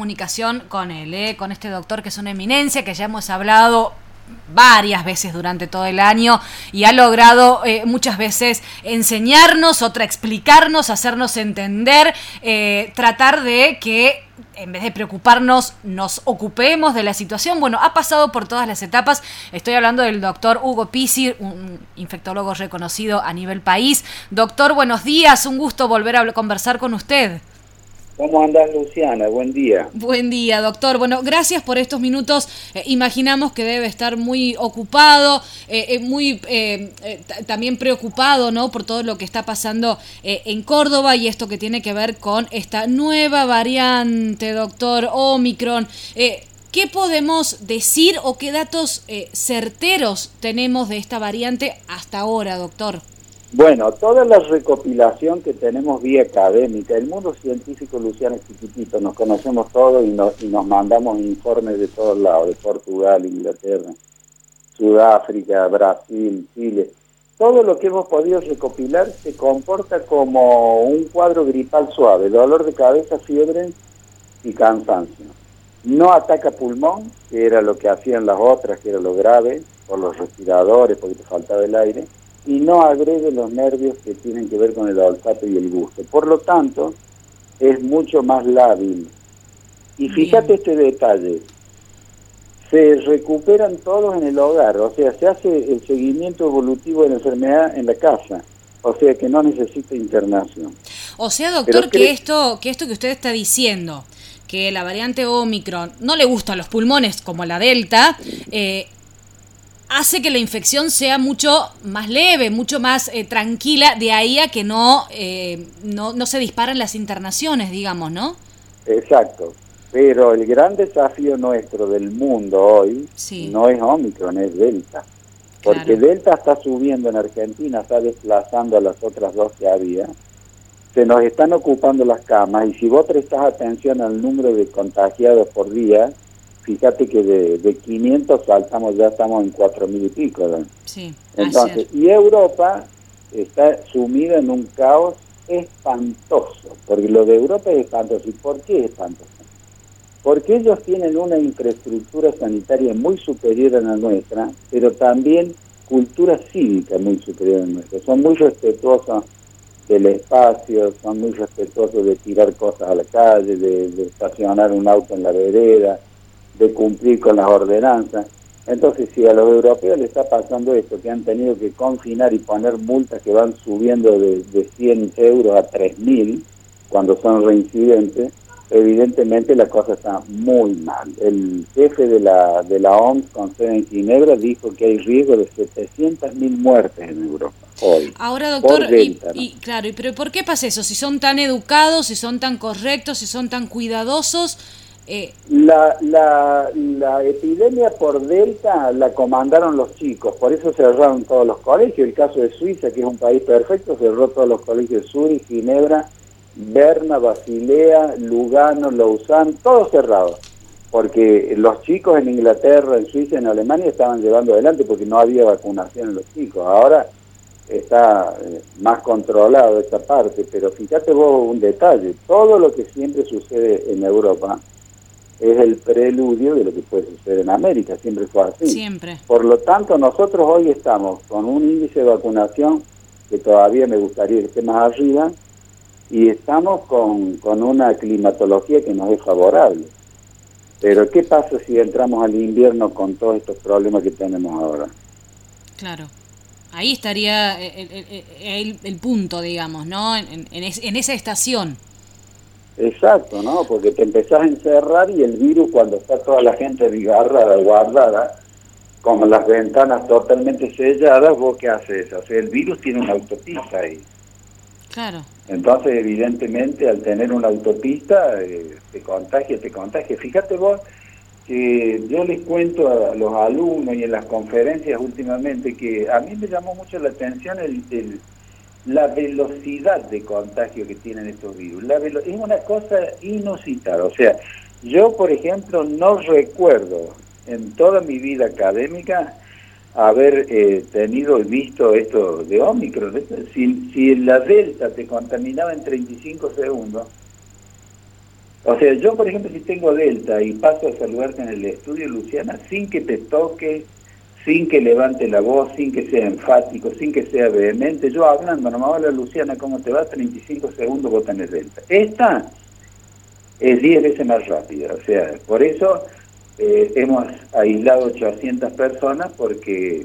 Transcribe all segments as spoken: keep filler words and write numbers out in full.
comunicación con él, ¿eh? Con este doctor que es una eminencia, que ya hemos hablado varias veces durante todo el año y ha logrado eh, muchas veces enseñarnos, otra explicarnos, hacernos entender, eh, tratar de que en vez de preocuparnos nos ocupemos de la situación. Bueno, ha pasado por todas las etapas. Estoy hablando del doctor Hugo Pizzi, un infectólogo reconocido a nivel país. Doctor, buenos días, un gusto volver a conversar con usted. ¿Cómo andás, Luciana? Buen día. Buen día, doctor. Bueno, gracias por estos minutos. Eh, imaginamos que debe estar muy ocupado, eh, eh, muy eh, eh, también preocupado, ¿no?, por todo lo que está pasando eh, en Córdoba y esto que tiene que ver con esta nueva variante, doctor, Omicron. Eh, ¿Qué podemos decir o qué datos eh, certeros tenemos de esta variante hasta ahora, doctor? Bueno, toda la recopilación que tenemos vía académica, el mundo científico, Luciana, es chiquitito, nos conocemos todos y nos, y nos mandamos informes de todos lados, de Portugal, Inglaterra, Sudáfrica, Brasil, Chile. Todo lo que hemos podido recopilar se comporta como un cuadro gripal suave, dolor de cabeza, fiebre y cansancio. No ataca pulmón, que era lo que hacían las otras, que era lo grave, por los respiradores, porque te faltaba el aire, y no agrede los nervios que tienen que ver con el olfato y el gusto. Por lo tanto, es mucho más lábil. Y fíjate Bien. este detalle, se recuperan todos en el hogar, o sea, se hace el seguimiento evolutivo de la enfermedad en la casa, o sea que no necesita internación. O sea, doctor, que esto, que esto que usted está diciendo, que la variante Omicron no le gusta a los pulmones como la Delta, eh, hace que la infección sea mucho más leve, mucho más eh, tranquila, de ahí a que no, eh, no, no se disparan las internaciones, digamos, ¿no? Exacto, pero el gran desafío nuestro del mundo hoy sí. no es Omicron, es Delta, porque claro. Delta está subiendo en Argentina, está desplazando a las otras dos que había, se nos están ocupando las camas, y si vos prestás atención al número de contagiados por día, fíjate que de, de quinientos saltamos, ya estamos en cuatro mil y pico, ¿no? Sí, entonces, y Europa está sumida en un caos espantoso, porque lo de Europa es espantoso. ¿Y por qué es espantoso? Porque ellos tienen una infraestructura sanitaria muy superior a la nuestra, pero también cultura cívica muy superior a la nuestra. Son muy respetuosos del espacio, son muy respetuosos de tirar cosas a la calle, de, de estacionar un auto en la vereda, de cumplir con las ordenanzas. Entonces, si a los europeos les está pasando esto, que han tenido que confinar y poner multas que van subiendo de, de cien euros a tres mil cuando son reincidentes, evidentemente la cosa está muy mal. El jefe de la de la O M S con sede en Ginebra dijo que hay riesgo de setecientas mil muertes en Europa hoy. Ahora, doctor, Delta, y, ¿no? y claro, ¿y pero por qué pasa eso? Si son tan educados, si son tan correctos, si son tan cuidadosos. Eh... La, la, la epidemia por Delta la comandaron los chicos, por eso cerraron todos los colegios. El caso de Suiza, que es un país perfecto, cerró todos los colegios de Zurich, Ginebra, Berna, Basilea, Lugano, Lausanne, todos cerrados, porque los chicos en Inglaterra, en Suiza, en Alemania estaban llevando adelante porque no había vacunación en los chicos. Ahora está eh, más controlado esa parte, pero fíjate vos un detalle, todo lo que siempre sucede en Europa es el preludio de lo que puede suceder en América, siempre fue así. Siempre. Por lo tanto, nosotros hoy estamos con un índice de vacunación que todavía me gustaría que esté más arriba, y estamos con, con una climatología que nos es favorable. Pero ¿qué pasa si entramos al invierno con todos estos problemas que tenemos ahora? Claro. Ahí estaría el, el, el, el punto, digamos, ¿no? En, en, es, en esa estación. Exacto, ¿no? Porque te empezás a encerrar y el virus, cuando está toda la gente agarrada, guardada, con las ventanas totalmente selladas, ¿vos qué haces? O sea, el virus tiene una autopista ahí. Claro. Entonces, evidentemente, al tener una autopista, eh, te contagia, te contagia. Fíjate vos que yo les cuento a los alumnos y en las conferencias últimamente que a mí me llamó mucho la atención el, el la velocidad de contagio que tienen estos virus. La velo- es una cosa inusitada. O sea, yo, por ejemplo, no recuerdo en toda mi vida académica haber eh, tenido y visto esto de Omicron. Si, si la Delta te contaminaba en treinta y cinco segundos, O sea, yo por ejemplo si tengo Delta y paso a saludarte en el estudio, Luciana, sin que te toque, sin que levante la voz, sin que sea enfático, sin que sea vehemente, yo hablando, nomás hola Luciana, ¿cómo te va? treinta y cinco segundos vos tenés Delta. Esta es diez veces más rápida, o sea, por eso eh, hemos aislado ochocientas personas porque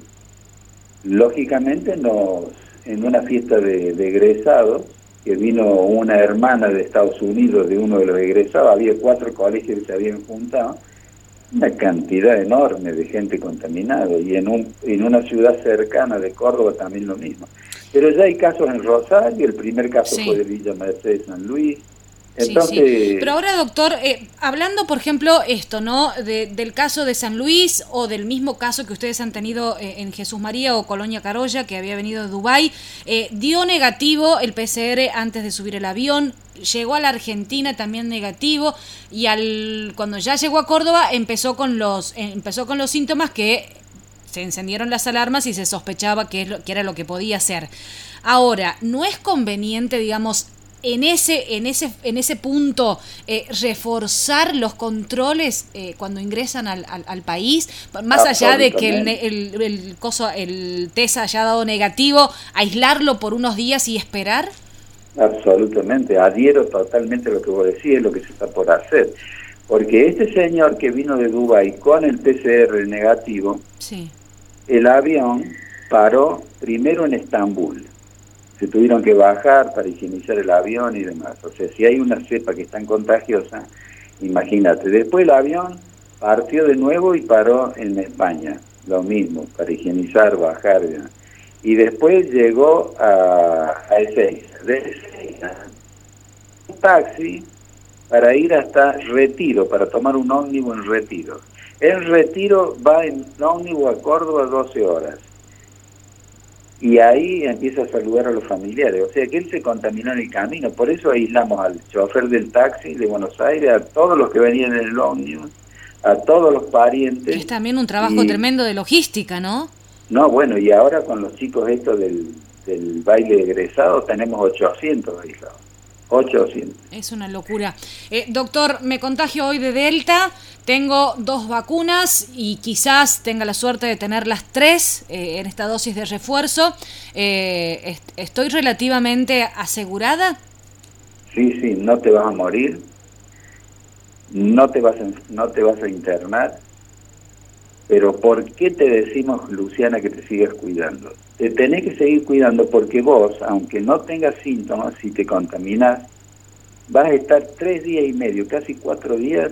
lógicamente nos, en una fiesta de, de egresados, que vino una hermana de Estados Unidos de uno de los egresados, había cuatro colegios que se habían juntado, una cantidad enorme de gente contaminada, y en, un, en una ciudad cercana de Córdoba también lo mismo. Pero ya hay casos en Rosario, el primer caso sí. fue de Villa Mercedes, San Luis. Entonces, sí, sí. Pero ahora, doctor, eh, hablando, por ejemplo, esto, ¿no? De, del caso de San Luis o del mismo caso que ustedes han tenido eh, en Jesús María o Colonia Carolla, que había venido de Dubái, eh, dio negativo el P C R antes de subir el avión, llegó a la Argentina también negativo, y al cuando ya llegó a Córdoba empezó con los eh, empezó con los síntomas que se encendieron las alarmas y se sospechaba que, es lo, que era lo que podía ser. Ahora, ¿no es conveniente, digamos, en ese en ese en ese punto eh, reforzar los controles eh, cuando ingresan al, al, al país, más allá de que el, el, el coso el test haya dado negativo, aislarlo por unos días y esperar? Absolutamente, adhiero totalmente a lo que vos decís, es lo que se está por hacer, porque este señor que vino de Dubái con el P C R negativo, sí. el avión paró primero en Estambul. Se tuvieron que bajar para higienizar el avión y demás. O sea, si hay una cepa que es tan contagiosa, imagínate. Después el avión partió de nuevo y paró en España. Lo mismo, para higienizar, bajar. Y, demás. Y después llegó a, a Ezeiza. De Ezeiza, un taxi para ir hasta Retiro, para tomar un ómnibus en Retiro. El Retiro va en ómnibus a Córdoba doce horas. Y ahí empieza a saludar a los familiares, o sea que él se contaminó en el camino, por eso aislamos al chofer del taxi de Buenos Aires, a todos los que venían en el ómnibus, a todos los parientes. Es también un trabajo y, tremendo de logística, ¿no? No, bueno, y ahora con los chicos estos del, del baile egresado tenemos ochocientos aislados, ochocientos. Es una locura. Eh, doctor, me contagio hoy de Delta. Tengo dos vacunas y quizás tenga la suerte de tener las tres eh, en esta dosis de refuerzo. Eh, est- ¿Estoy relativamente asegurada? Sí, sí, no te vas a morir, no te vas a, no te vas a internar, pero ¿por qué te decimos, Luciana, que te sigas cuidando? Te tenés que seguir cuidando porque vos, aunque no tengas síntomas, si te contaminas, vas a estar tres días y medio, casi cuatro días,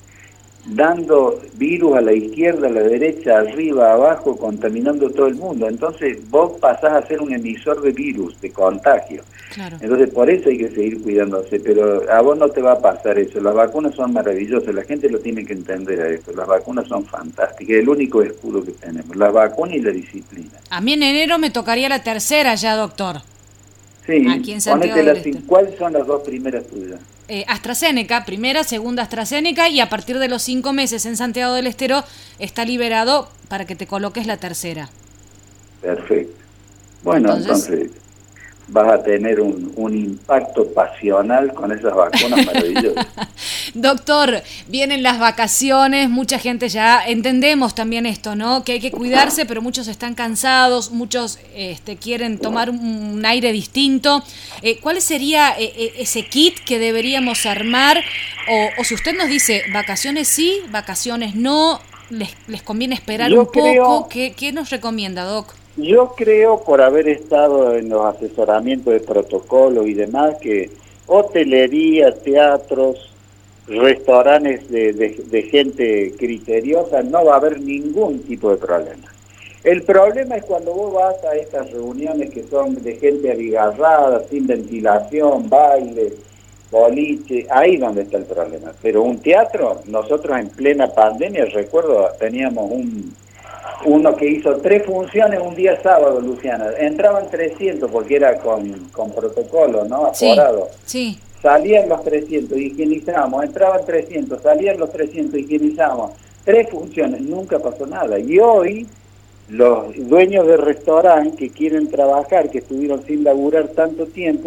dando virus a la izquierda, a la derecha, arriba, abajo, contaminando todo el mundo. Entonces vos pasás a ser un emisor de virus, de contagio. Claro. Entonces por eso hay que seguir cuidándose, pero a vos no te va a pasar eso. Las vacunas son maravillosas, la gente lo tiene que entender a esto. Las vacunas son fantásticas, es el único escudo que tenemos, la vacuna y la disciplina. A mí en enero me tocaría la tercera ya, doctor. Sí, aquí en Santiago del Este. ¿Cuáles son las dos primeras tuyas? Eh, AstraZeneca, primera, segunda AstraZeneca, y a partir de los cinco meses en Santiago del Estero está liberado para que te coloques la tercera. Perfecto. Bueno, entonces, entonces vas a tener un, un impacto pasional con esas vacunas maravillosas. Doctor, vienen las vacaciones, mucha gente ya entendemos también esto, ¿no? Que hay que cuidarse, pero muchos están cansados, muchos este, quieren tomar un, un aire distinto. Eh, ¿Cuál sería eh, ese kit que deberíamos armar? O, o si usted nos dice, vacaciones sí, vacaciones no, les, les conviene esperar Yo un creo... poco. ¿Qué, ¿Qué nos recomienda, Doc? Yo creo, por haber estado en los asesoramientos de protocolo y demás, que hotelería, teatros, restaurantes de, de, de gente criteriosa, no va a haber ningún tipo de problema. El problema es cuando vos vas a estas reuniones que son de gente abigarrada, sin ventilación, baile, boliche, ahí donde está el problema. Pero un teatro, nosotros en plena pandemia, recuerdo, teníamos un... uno que hizo tres funciones un día sábado, Luciana. Entraban trescientos porque era con, con protocolo, ¿no? Aforado. Sí, sí. Salían los trescientos, higienizamos. Entraban trescientos, salían los trescientos, higienizamos. Tres funciones, nunca pasó nada. Y hoy, los dueños de restaurante que quieren trabajar, que estuvieron sin laburar tanto tiempo,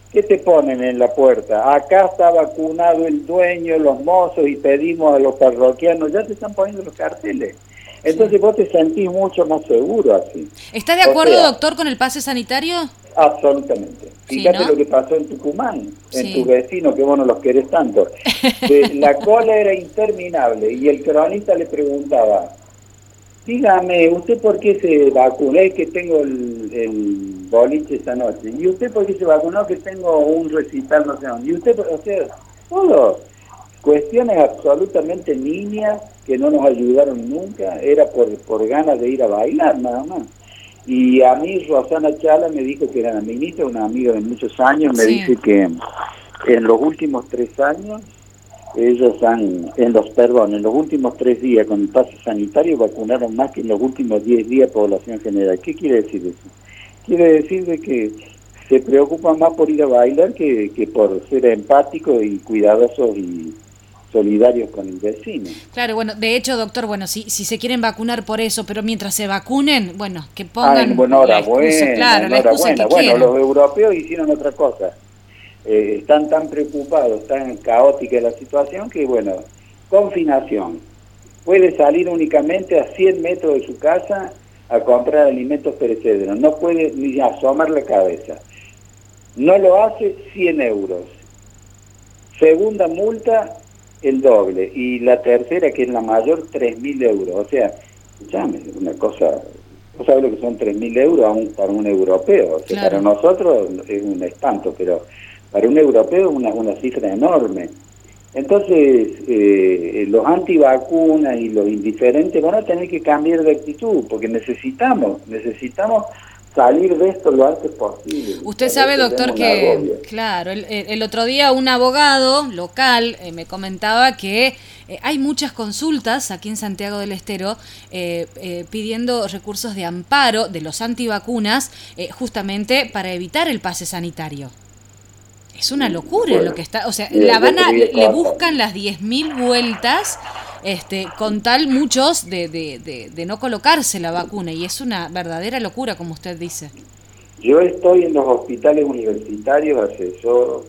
¿Qué te ponen en la puerta? Acá está vacunado el dueño, los mozos, y pedimos a los parroquianos, ya te están poniendo los carteles. Entonces sí. Vos te sentís mucho más seguro así. ¿Estás de acuerdo, o sea, doctor, con el pase sanitario? Absolutamente. Fíjate, sí, ¿no?, lo que pasó en Tucumán, en sí. tu vecino, que vos no los querés tanto. La cola era interminable y el cronista le preguntaba, dígame, ¿usted por qué se vacunó? Es que tengo el, el boliche esta noche. ¿Y usted por qué se vacunó? Que tengo un recital, no sé dónde. ¿Y usted, o sea, todo? Cuestiones absolutamente niñas que no nos ayudaron nunca, era por, por ganas de ir a bailar, nada más. Y a mí Rosana Chala me dijo que era la ministra, una amiga de muchos años, me sí. dice que en los últimos tres años, ellos han, en los, perdón, en los últimos tres días con el pase sanitario vacunaron más que en los últimos diez días población general. ¿Qué quiere decir eso? Quiere decir de que se preocupan más por ir a bailar que, que por ser empáticos y cuidadosos y solidarios con el vecino. Claro, bueno, de hecho, doctor, bueno, si si se quieren vacunar por eso, pero mientras se vacunen, bueno, que pongan ah, bueno, la excusa, claro, la excusa que bueno, quieran. Los europeos hicieron otra cosa. Eh, están tan preocupados, tan caótica la situación que, bueno, confinación. Puede salir únicamente a cien metros de su casa a comprar alimentos perecederos. No puede ni asomar la cabeza. No lo hace, cien euros. Segunda multa, el doble. Y la tercera, que es la mayor, tres mil euros. O sea, escuchame, una cosa... ¿Vos sabés lo que son tres mil euros aún para un europeo? O sea, claro. Para nosotros es un espanto, pero... para un europeo es una, una cifra enorme. Entonces, eh, los antivacunas y los indiferentes van a tener que cambiar de actitud, porque necesitamos, necesitamos salir de esto lo antes posible. Usted sabe, doctor, que, claro, el, el otro día un abogado local eh, me comentaba que eh, hay muchas consultas aquí en Santiago del Estero eh, eh, pidiendo recursos de amparo de los antivacunas eh, justamente para evitar el pase sanitario. Es una locura bueno, lo que está, o sea, la van a, le buscan las diez mil vueltas, este, con tal muchos de, de, de, de no colocarse la vacuna, y es una verdadera locura, como usted dice. Yo estoy en los hospitales universitarios, asesor,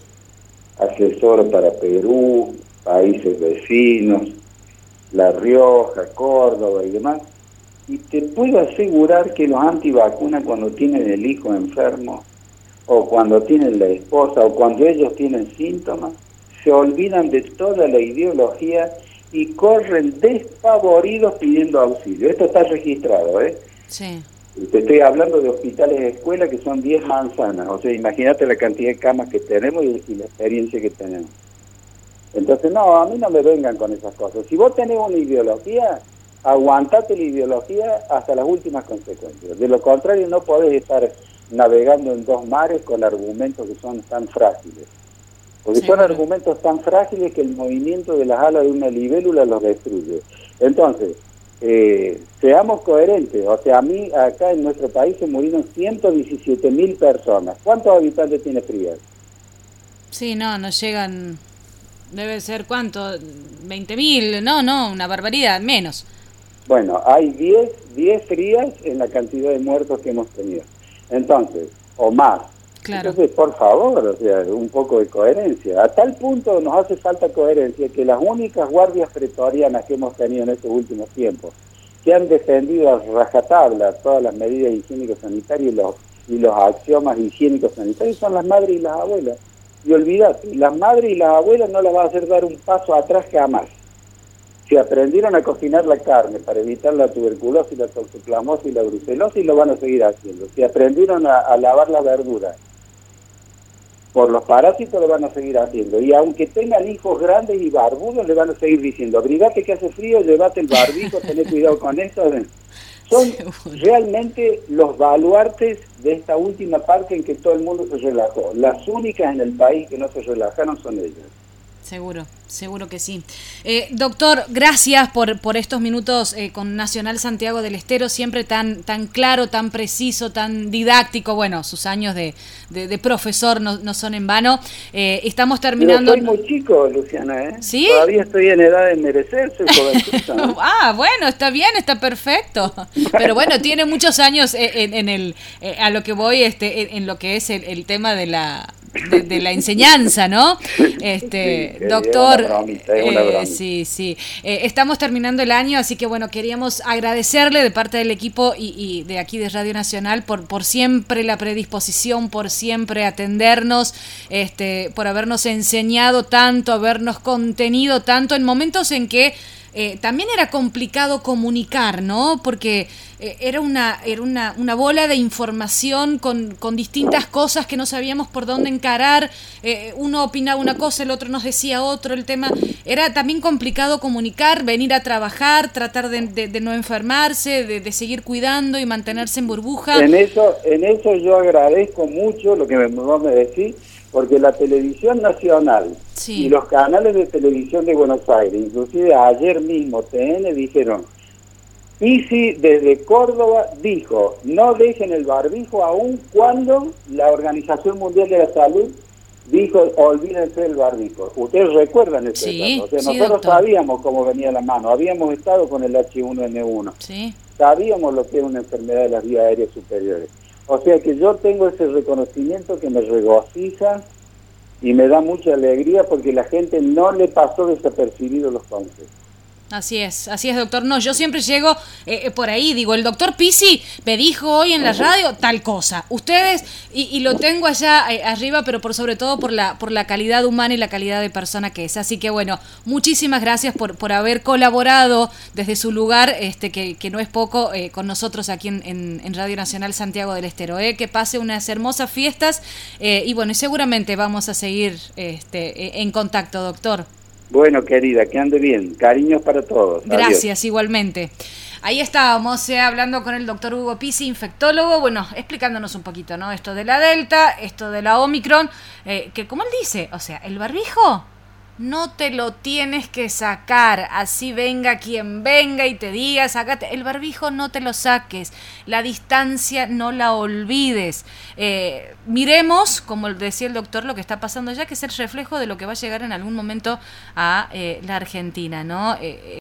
asesor para Perú, países vecinos, La Rioja, Córdoba y demás, y te puedo asegurar que los antivacunas cuando tienen el hijo enfermo, o cuando tienen la esposa, o cuando ellos tienen síntomas, se olvidan de toda la ideología y corren despavoridos pidiendo auxilio. Esto está registrado, ¿eh? Sí. Te estoy hablando de hospitales de escuela que son diez manzanas, o sea, imagínate la cantidad de camas que tenemos y, y la experiencia que tenemos. Entonces, no, a mí no me vengan con esas cosas. Si vos tenés una ideología, aguantate la ideología hasta las últimas consecuencias. De lo contrario, no podés estar navegando en dos mares con argumentos que son tan frágiles. Porque sí, son claro. argumentos tan frágiles que el movimiento de las alas de una libélula los destruye. Entonces, eh, seamos coherentes. O sea, a mí, acá en nuestro país se murieron ciento diecisiete mil personas. ¿Cuántos habitantes tiene Frías? Sí, no, no llegan... Debe ser, ¿cuánto? veinte mil, no, no, una barbaridad, menos. Bueno, hay diez, diez Frías en la cantidad de muertos que hemos tenido. Entonces, o más. Claro. Entonces, por favor, o sea, un poco de coherencia. A tal punto nos hace falta coherencia que las únicas guardias pretorianas que hemos tenido en estos últimos tiempos, que han defendido a rajatabla todas las medidas higiénico-sanitarias y los, y los axiomas higiénico-sanitarios, son las madres y las abuelas. Y olvídate, las madres y las abuelas no las va a hacer dar un paso atrás jamás. Si aprendieron a cocinar la carne para evitar la tuberculosis, la toxoplasmosis y la brucelosis, lo van a seguir haciendo. Si aprendieron a, a lavar la verdura por los parásitos, lo van a seguir haciendo. Y aunque tengan hijos grandes y barbudos, le van a seguir diciendo, abrigate que hace frío, llévate el barbijo, tené cuidado con eso. Son realmente los baluartes de esta última parte en que todo el mundo se relajó. Las únicas en el país que no se relajaron son ellas. Seguro, seguro que sí. Eh, doctor, gracias por, por estos minutos eh, con Nacional Santiago del Estero, siempre tan, tan claro, tan preciso, tan didáctico. Bueno, sus años de, de, de profesor no, no son en vano. Eh, estamos terminando... Pero soy muy chico, Luciana, ¿eh? ¿Sí? Todavía estoy en edad de merecerse. ¿no? Ah, bueno, está bien, está perfecto. Bueno. Pero bueno, tiene muchos años en, en el, a lo que voy, este, en, en lo que es el, el tema de la... de, de la enseñanza, ¿no? Este, sí, doctor, es una bromita, es una eh, bromita. sí, sí. Eh, estamos terminando el año, así que bueno, queríamos agradecerle de parte del equipo y, y de aquí de Radio Nacional por, por siempre la predisposición, por siempre atendernos, este, por habernos enseñado tanto, habernos contenido tanto en momentos en que Eh, también era complicado comunicar, ¿no? Porque eh, era una era una, una bola de información con, con distintas cosas que no sabíamos por dónde encarar. Eh, uno opinaba una cosa, el otro nos decía otro. El tema era también complicado comunicar, venir a trabajar, tratar de, de, de no enfermarse, de, de seguir cuidando y mantenerse en burbuja. En eso, en eso yo agradezco mucho lo que me, vos me decís, porque la televisión nacional Sí. y los canales de televisión de Buenos Aires, inclusive ayer mismo T N dijeron, Pisi desde Córdoba dijo, no dejen el barbijo aun cuando la Organización Mundial de la Salud dijo, olvídense del barbijo. Ustedes recuerdan ese Sí, caso. O sea, sí, nosotros doctor. sabíamos cómo venía la mano, habíamos estado con el H uno N uno, Sí. sabíamos lo que era una enfermedad de las vías aéreas superiores. O sea que yo tengo ese reconocimiento que me regocija y me da mucha alegría porque la gente no le pasó desapercibido los consejos. Así es, así es, doctor. No, yo siempre llego eh, por ahí, digo, el doctor Pisi me dijo hoy en la radio tal cosa. Ustedes, y, y lo tengo allá eh, arriba, pero por sobre todo por la por la calidad humana y la calidad de persona que es. Así que bueno, muchísimas gracias por, por haber colaborado desde su lugar, este que, que no es poco, eh, con nosotros aquí en, en, en Radio Nacional Santiago del Estero. Eh, que pase unas hermosas fiestas eh, y bueno, y seguramente vamos a seguir este, en contacto, doctor. Bueno, querida, que ande bien. Cariños para todos. Gracias, Adiós. igualmente. Ahí estábamos eh, hablando con el doctor Hugo Pisi, infectólogo, bueno, explicándonos un poquito, ¿no? Esto de la Delta, esto de la Omicron, eh, que como él dice, o sea, el barbijo no te lo tienes que sacar, así venga quien venga y te diga, sácate, el barbijo no te lo saques, la distancia no la olvides. Eh, miremos, como decía el doctor, lo que está pasando ya, que es el reflejo de lo que va a llegar en algún momento a eh, la Argentina, ¿no? Eh,